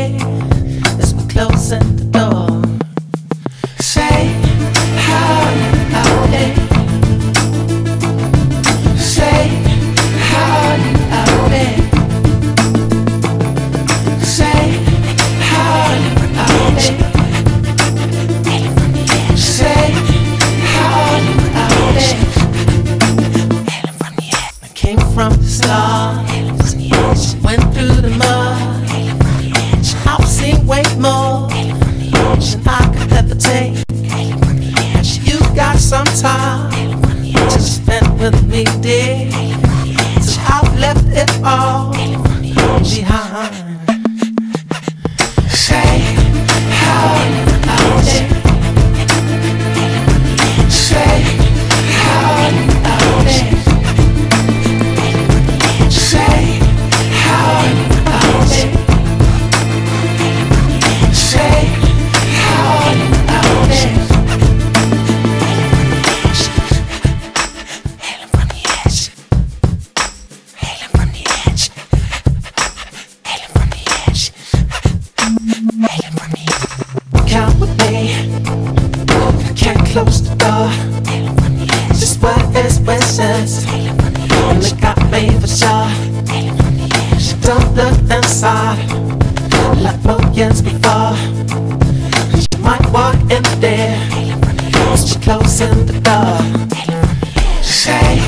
did as we closing the door. Say how you out there. Say how you out there. Say how you out there. Say how you out there. I came from the start, went through the mud. I've seen way more than I could ever take. You got some time to spend with me, dear. So I've left it all behind. Say how you out there. Say how you out there. Say how you out there. Say how you out there. Hailing from the edge. Hailing from the edge. Hailing from the edge. Hailing from the edge. Count with me. I can't close the door. Just what is wishes. And they got me for sure. Don't look inside like millions before. You might walk in there as we're closing the door. Say